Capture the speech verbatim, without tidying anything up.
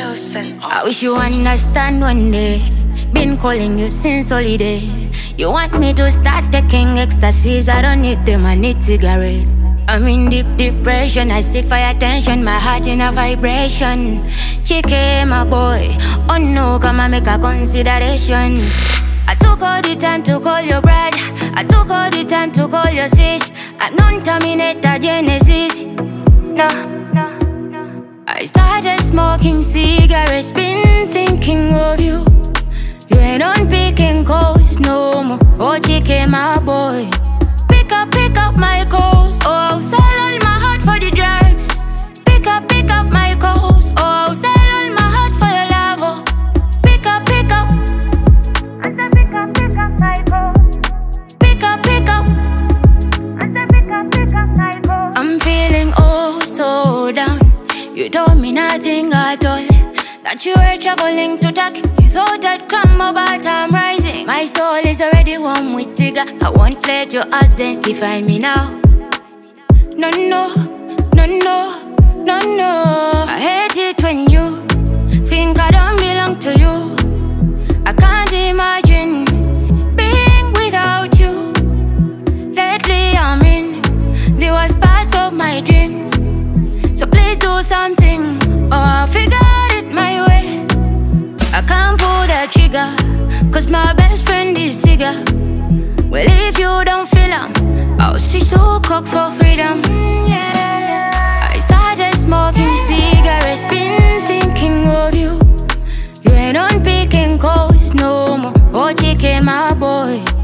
Chosen. I wish you understand one day. Been calling you since holiday. You want me to start taking ecstasies? I don't need them, I need cigarette. I'm in deep depression, I seek for attention. My heart in a vibration. Chike, my boy, oh no, come and make a consideration. I took all the time to call your bride. I took all the time to call your sis. I'm non-terminator Genesis. No, no, no. I started smoking cigarettes, been thinking of you. You ain't on picking calls no more. Oh, Chike, my boy, pick up, pick up my calls. Oh, I'll sell all my heart for the drugs. Pick up, pick up my calls. Oh, I'll sell all my heart for your love. Oh, pick up, pick up. I said pick up, pick up my calls. Pick up, pick up. I said pick up, pick up my calls. I'm feeling oh so down. You told me nothing at all. That you were traveling to talk. You thought I'd come but I'm rising. My soul is already warm with Tigger. I won't let your absence define me now. No, no, no, no, no, no. I hate it when you think I don't belong to you. I can't imagine being without you. Lately I'm in the worst parts of my dreams. So please do something or I'll figure it my way. I can't pull that trigger, cause my best friend is Sigga. Well, if you don't feel him, I'll switch to coke for freedom. Mm, yeah. I started smoking cigarettes, been thinking of you. You ain't on picking calls no more. Oh, Chike, my boy,